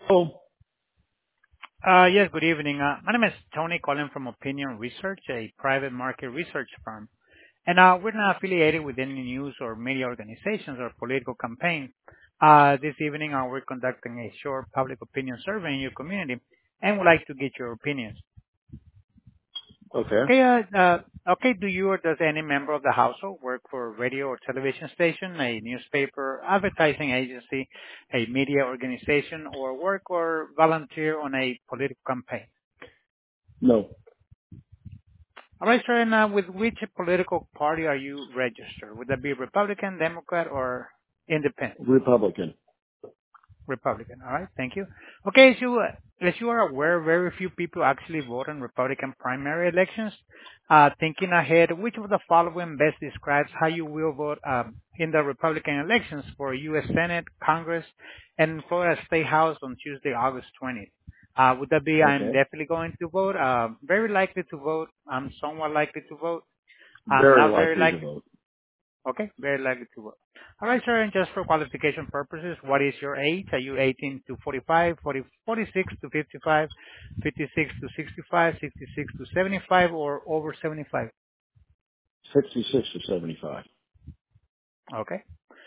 Oh, Yes, good evening. My name is Tony calling from Opinion Research, a private market research firm. And we're not affiliated with any news or media organizations or political campaigns. This evening, we're conducting a short public opinion survey in your community and would like to get your opinions. okay. Okay, okay, do you or does any member of the household work for a radio or television station, a newspaper, advertising agency, a media organization, or work or volunteer on a political campaign? No, All right, sir, and with which political party are you registered? Would that be Republican, Democrat, or Independent? Republican. Republican. All right, thank you. Okay, as you are aware, very few people actually vote in Republican primary elections. Thinking ahead, which of the following best describes how you will vote in the Republican elections for U.S. Senate, Congress, and Florida State House on Tuesday, August 20th? Would that be I'm Okay. definitely going to vote, very likely to vote, I'm somewhat likely to vote, I'm Very not very likely to likely. vote. Okay, very likely to vote. All right, sir, and just for qualification purposes, what is your age? Are you 18 to 45, 46 to 55, 56 to 65, 66 to 75, or over 75? 66 to 75. Okay.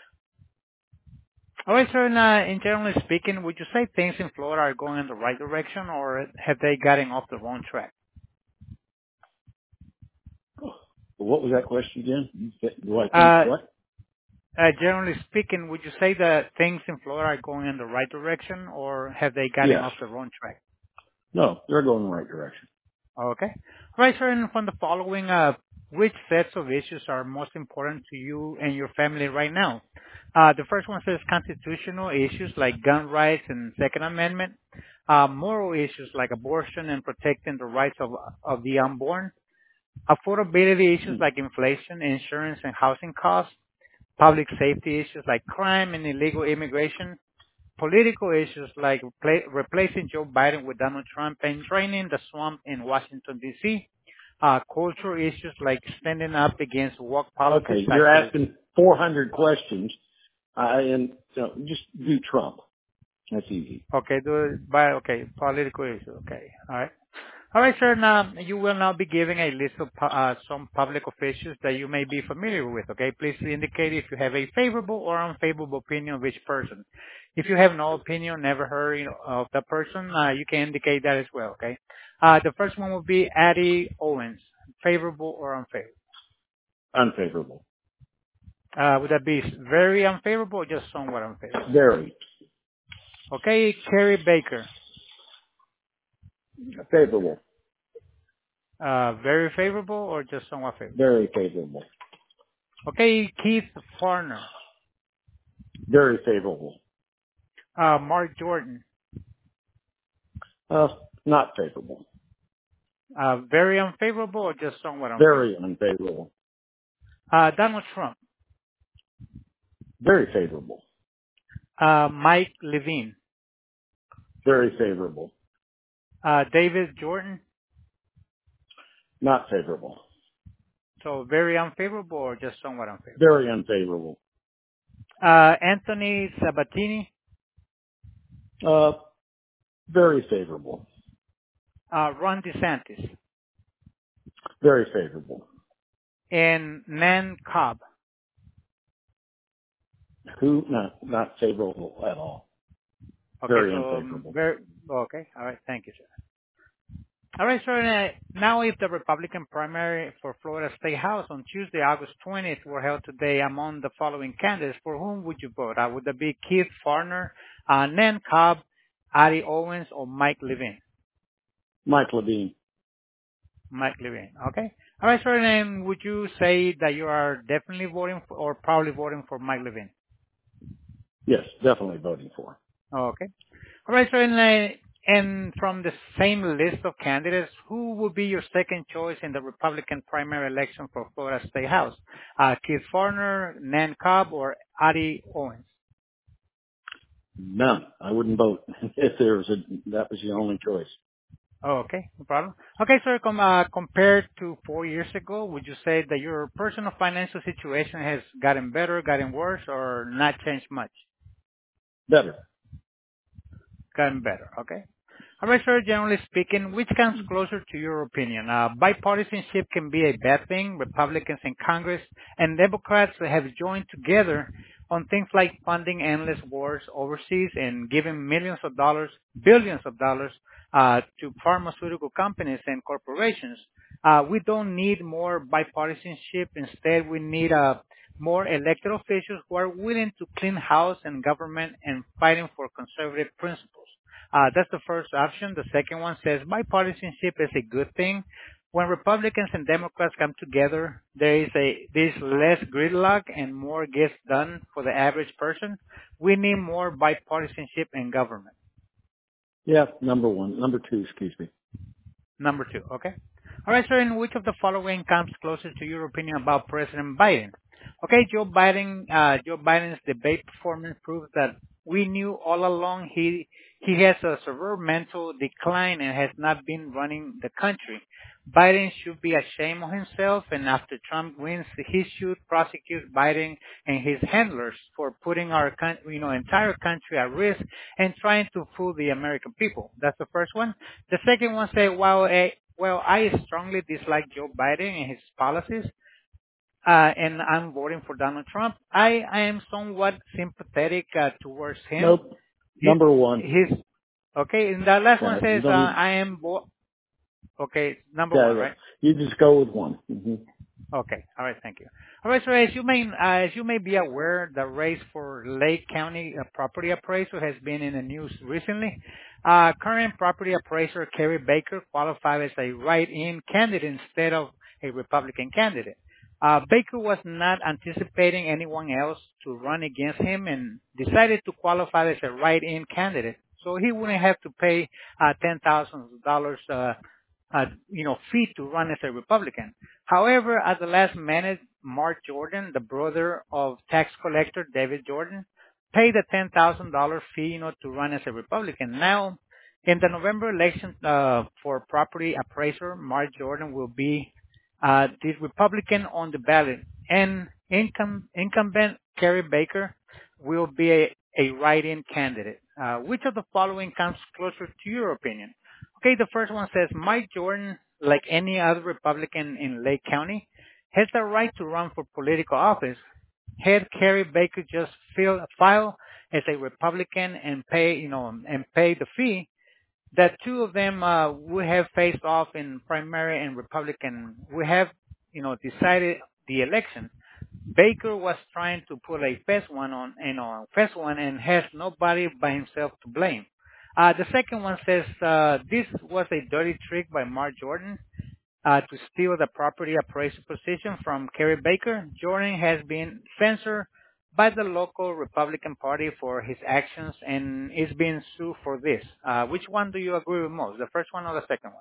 All right, sir, and in generally speaking, would you say things in Florida are going in the right direction, or have they gotten off the wrong track? What was that question again? Do I think Uh, what? generally speaking, would you say that things in Florida are going in the right direction, or have they gotten Yes. off the wrong track? No, they're going in the right direction. Okay. Right, sir, and from the following, which sets of issues are most important to you and your family right now? The first one says constitutional issues like gun rights and Second Amendment, moral issues like abortion and protecting the rights of the unborn, affordability issues Hmm. like inflation, insurance, and housing costs, public safety issues like crime and illegal immigration, political issues like replacing Joe Biden with Donald Trump and draining the swamp in Washington, D.C., cultural issues like standing up against woke politics Okay, such you're as, asking 400 questions, and just do Trump. That's easy. okay, okay, political issues, okay, all right. All right, sir. Now, you will now be giving a list of some public officials that you may be familiar with, okay? Please indicate if you have a favorable or unfavorable opinion of each person. If you have no opinion, never heard of the person, you can indicate that as well, okay? The first one will be Addie Owens, favorable or unfavorable. Unfavorable. Would that be very unfavorable or just somewhat unfavorable? Very. Okay, Kerry Baker, Favorable. very favorable or just somewhat favorable? Very favorable. Okay, Keith Farner, Very favorable. Mark Jordan, Uh, Not favorable. very unfavorable or just somewhat Very unfavorable? unfavorable. Donald Trump, Very favorable. Mike Levine, Very favorable. David Jordan, Not favorable. so very unfavorable or just somewhat unfavorable? Very unfavorable. Anthony Sabatini, Uh, Very favorable. Ron DeSantis, Very favorable. and Nan Cobb. Who? Not favorable at all. Okay, Very so unfavorable. very okay. All right, thank you, sir. All right, so now if the Republican primary for Florida State House on Tuesday, August 20th, were held today among the following candidates, for whom would you vote? Would that be Keith Farner, Nan Cobb, Addie Owens, or Mike Levine? Mike Levine. Mike Levine, okay. All right, sir, and would you say that you are definitely voting for, or probably voting for Mike Levine? Yes, definitely voting for. Okay. All right, so and from the same list of candidates, who would be your second choice in the Republican primary election for Florida State House? Keith Farner, Nan Cobb, or Addie Owens? None. I wouldn't vote if there was that was the only choice. Oh, okay, no problem. Okay, sir, compared to 4 years ago, would you say that your personal financial situation has gotten better, gotten worse, or not changed much? Better. gotten better. Okay. All right, sir. Generally speaking, which comes closer to your opinion? Bipartisanship can be a bad thing. Republicans in Congress and Democrats have joined together on things like funding endless wars overseas and giving millions of dollars, billions of dollars, to pharmaceutical companies and corporations. We don't need more bipartisanship. Instead, we need more elected officials who are willing to clean house and government and fighting for conservative principles. That's the first option. The second one says bipartisanship is a good thing. When Republicans and Democrats come together, there's less gridlock and more gets done for the average person. We need more bipartisanship in government. Yeah, number one. Number two, excuse me. Number two, okay? All right, sir, in which of the following comes closer to your opinion about President Biden? Okay, Joe Biden's debate performance proves that we knew all along he has a severe mental decline and has not been running the country. Biden should be ashamed of himself, and after Trump wins, he should prosecute Biden and his handlers for putting our entire country at risk and trying to fool the American people. That's the first one. The second one says, well, I strongly dislike Joe Biden and his policies, and I'm voting for Donald Trump. I am somewhat sympathetic towards him. Nope. Number one. Okay, and the last one says, okay, number one, right? You just go with one. Mm-hmm. Okay. All right. Thank you. All right. So as you may be aware, the race for Lake County property appraiser has been in the news recently. Current property appraiser Kerry Baker qualified as a write-in candidate instead of a Republican candidate. Baker was not anticipating anyone else to run against him and decided to qualify as a write-in candidate, so he wouldn't have to pay $10,000 fee to run as a Republican. However, at the last minute, Mark Jordan, the brother of tax collector David Jordan, paid a $10,000 fee, to run as a Republican. Now, in the November election for property appraiser, Mark Jordan will be the Republican on the ballot, and incumbent Kerry Baker will be a write-in candidate. Which of the following comes closer to your opinion? Okay, the first one says Mike Jordan, like any other Republican in Lake County, has the right to run for political office. Had Kerry Baker just file as a Republican and pay the fee, that two of them would have faced off in primary and Republican. We have, decided the election. Baker was trying to put a fast one and has nobody by himself to blame. The second one says this was a dirty trick by Mark Jordan to steal the property appraiser position from Kerry Baker. Jordan has been censored by the local Republican Party for his actions and is being sued for this. Which one do you agree with most, the first one or the second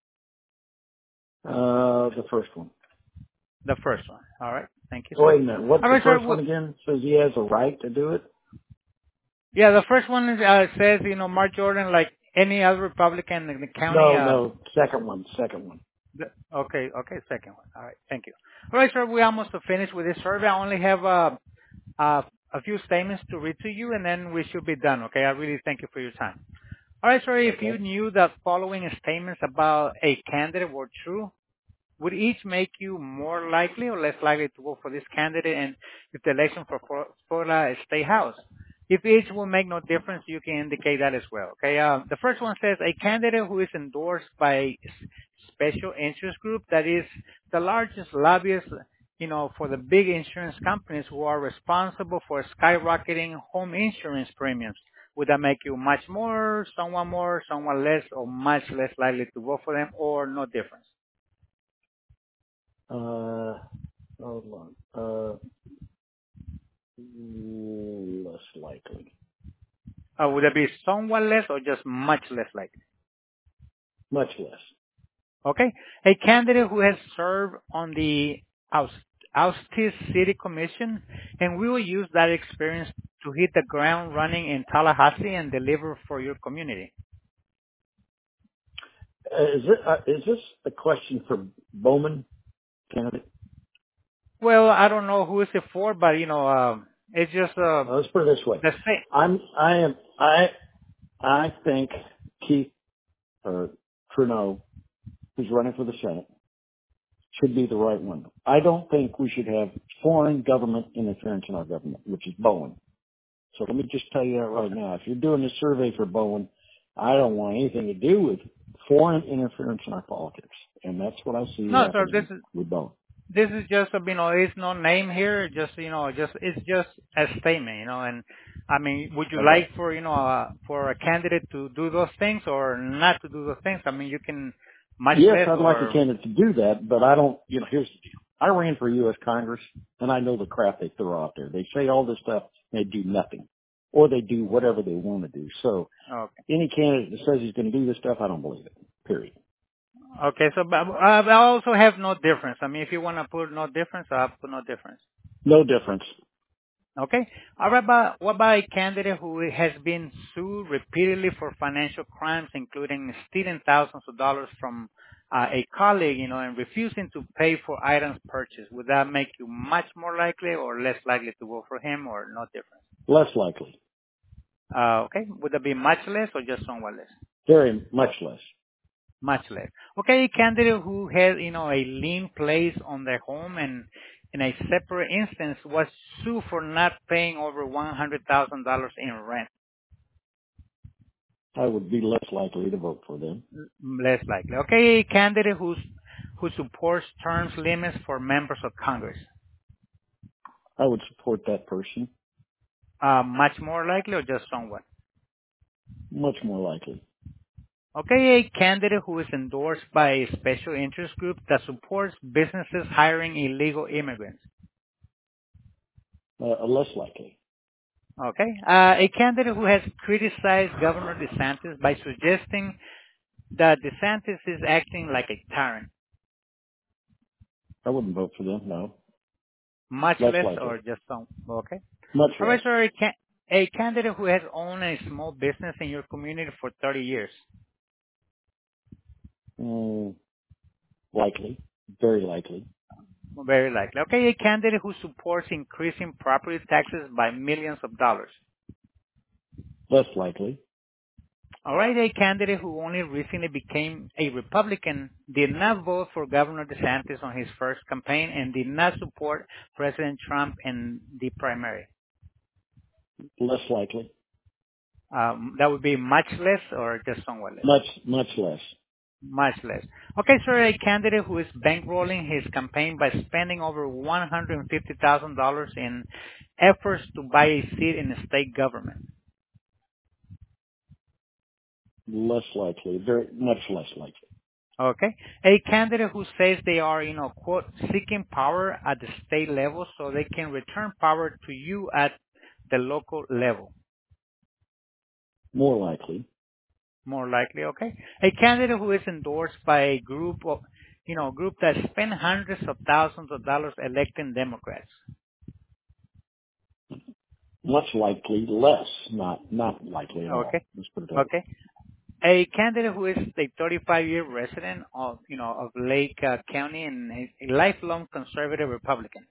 one? The first one. The first one. All right. Thank you. Wait a minute. What's the first one again? Says he has a right to do it? Yeah, the first one says, Mark Jordan, like any other Republican in the county. No, second one. Okay, second one. All right, thank you. All right, sir, we almost finished with this survey. I only have a few statements to read to you, and then we should be done, okay? I really thank you for your time. All right, sir, if you knew the following statements about a candidate were true, would each make you more likely or less likely to vote for this candidate and if the election for Florida State House? If each will make no difference, you can indicate that as well. Okay. The first one says a candidate who is endorsed by a special interest group that is the largest lobbyist, for the big insurance companies who are responsible for skyrocketing home insurance premiums. Would that make you much more, someone less, or much less likely to vote for them, or no difference? Hold on. Less likely. Would it be somewhat less or just much less likely? Much less. Okay. A candidate who has served on the Austin City Commission and we will use that experience to hit the ground running in Tallahassee and deliver for your community. Is this a question for Bowman candidate? Well, I don't know who is it for, but it's just let's put it this way. I think Keith or Trudeau, who's running for the Senate, should be the right one. I don't think we should have foreign government interference in our government, which is Bowen. So let me just tell you that right now. If you're doing a survey for Bowen, I don't want anything to do with foreign interference in our politics. And that's what I see No, sir, happening with Bowen. this is just it's no name here. Just it's just a statement, And I mean, would you Okay. like for for a candidate to do those things or not to do those things? I mean, you can much Yes, less I'd like a or candidate to do that, but I don't, here's the deal. I ran for U.S. Congress, and I know the crap they throw out there. They say all this stuff, and they do nothing. Or they do whatever they want to do. So okay. any candidate that says he's going to do this stuff, I don't believe it. Period. Okay, so but, I also have no difference. I mean, if you want to put no difference, I'll put no difference. No difference. Okay. All right, but what about a candidate who has been sued repeatedly for financial crimes, including stealing thousands of dollars from a colleague, and refusing to pay for items purchased? Would that make you much more likely or less likely to vote for him, or no difference? Less likely. Okay. Would that be much less or just somewhat less? Very much less. Much less. Okay, a candidate who has, a lien placed on their home and in a separate instance was sued for not paying over $100,000 in rent. I would be less likely to vote for them. Less likely. Okay, a candidate who supports terms limits for members of Congress. I would support that person. Much more likely or just somewhat? Much more likely. Okay, a candidate who is endorsed by a special interest group that supports businesses hiring illegal immigrants. Less likely. Okay, a candidate who has criticized Governor DeSantis by suggesting that DeSantis is acting like a tyrant. I wouldn't vote for them, no. Much Less less or likely. just some? Okay. Much All less. right, sir. A candidate who has owned a small business in your community for 30 years. Mm, likely. Very likely. Very likely. Okay, a candidate who supports increasing property taxes by millions of dollars. Less likely. All right, a candidate who only recently became a Republican, did not vote for Governor DeSantis on his first campaign, and did not support President Trump in the primary. Less likely. That would be much less or just somewhat less? Much less. Much less. Okay, sir, a candidate who is bankrolling his campaign by spending over $150,000 in efforts to buy a seat in the state government. Less likely. Very much less likely. Okay. A candidate who says they are, quote, seeking power at the state level so they can return power to you at the local level. More likely. More likely, okay. A candidate who is endorsed by a group that spend hundreds of thousands of dollars electing Democrats. Much likely. Less. Not likely at all. Okay. Let's put it that way. Okay. A candidate who is a 35-year resident of Lake County and a lifelong conservative Republican.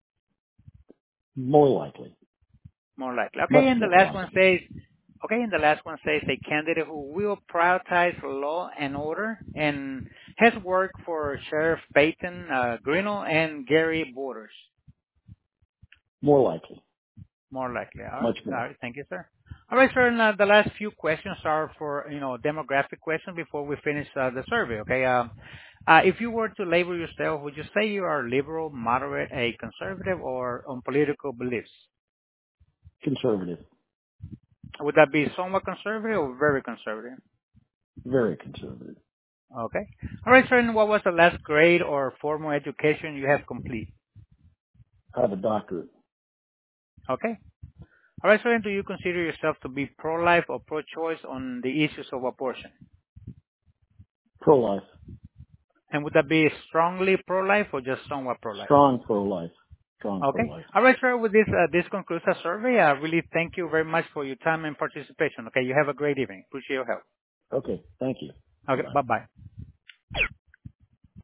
More likely. More likely. Okay, Much and the more last one likely. says, a candidate who will prioritize law and order and has worked for Sheriff Peyton Grinnell and Gary Borders. More likely. More likely. All right. Much All more. right. Thank you, sir. All right, sir. Now, the last few questions are for, demographic questions before we finish the survey, okay? If you were to label yourself, would you say you are liberal, moderate, a conservative, or on political beliefs? Conservative. Would that be somewhat conservative or very conservative? Very conservative. Okay. All right, sir. And what was the last grade or formal education you have complete? I have a doctorate. Okay. All right, sir. And do you consider yourself to be pro-life or pro-choice on the issues of abortion? Pro-life. And would that be strongly pro-life or just somewhat pro-life? Strong pro-life. Strong Okay. pro-life. All right, sir. With this concludes our survey. I really thank you very much for your time and participation. Okay. You have a great evening. Appreciate your help. Okay. Thank you. Okay. Bye-bye. Bye-bye.